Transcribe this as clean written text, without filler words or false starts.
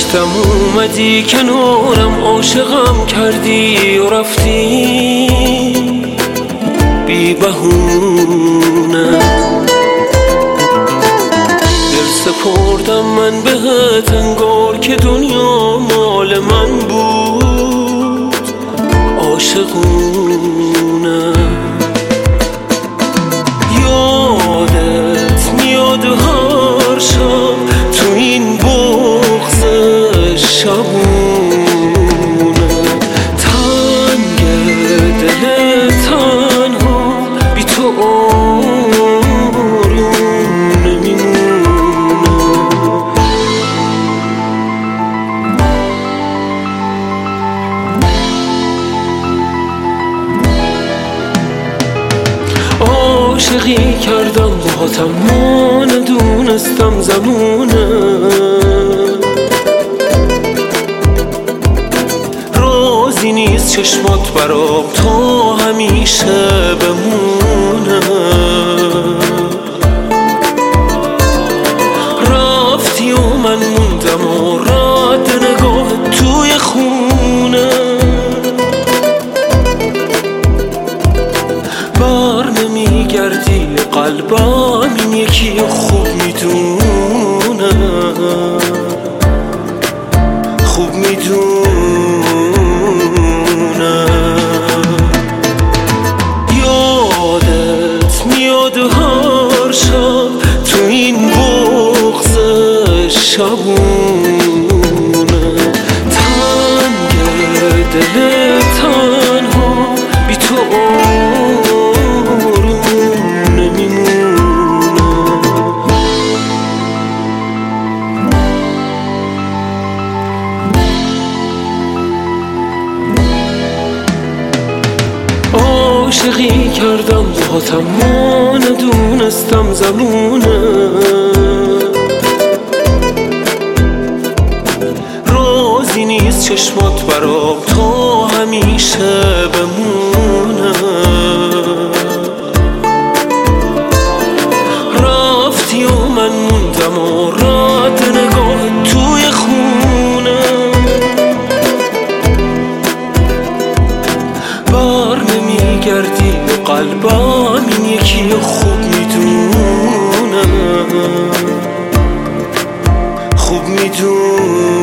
رفتم اومدی کنارم، عاشقم کردی و رفتی بی بهونه. دل سپردم من بهت انگار که دنیا مال من بود عاشقونه. یادت میاد هر شب تو این بغض شبونه، تنگ دل تنها بی تو آروم نمیمونه. عاشقی کردم باهاتم ما ندونستم زمونه، رازی نیست چشمات برام تا همیشه بمونه. رفتی و من موندم و رد نگاه توی خونه، بر نمیگردی قلبم این یکی خوب میدونه، خوب میدونه. یادت میاد هر شب تو این بغض شبونه، تنگ دل تنها بی تو آروم نمیمونه. عاشقی کردم باهاتم ما ندونستم زمونه، رازی نیست چشمات برام تا همیشه بمونه. رفتی و من موندم و رد نگاه توی خونه، بر نمیگردی قلبم این یکی خوب میدونه، خوب میدونه.